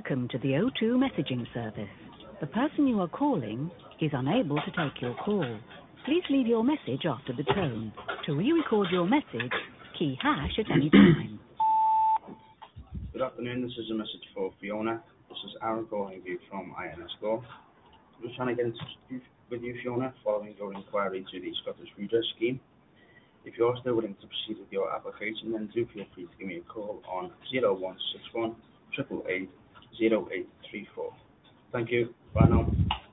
Welcome to the O2 messaging service. The person you are calling is unable to take your call. Please leave your message after the tone. To re-record your message, key hash at any time. Good afternoon, this is a message for Fiona. This is Aaron calling you from INS Go. I'm just trying to get in touch with you, Fiona, following your inquiry to the Scottish Redress Scheme. If you are still willing to proceed with your application, then do feel free to give me a call on 0161 888 0834. Thank you. Bye now.